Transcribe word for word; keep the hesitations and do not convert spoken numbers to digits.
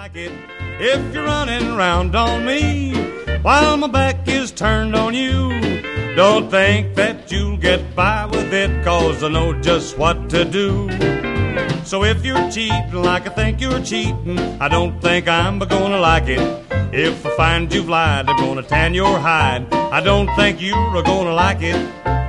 like it if you're running around on me while my back is turned on you. Don't think that you'll get by with it, 'cause I know just what to do. So if you're cheating like I think you're cheating, I don't think I'm gonna like it. If I find you've lied, I'm gonna tan your hide. I don't think you're gonna like it.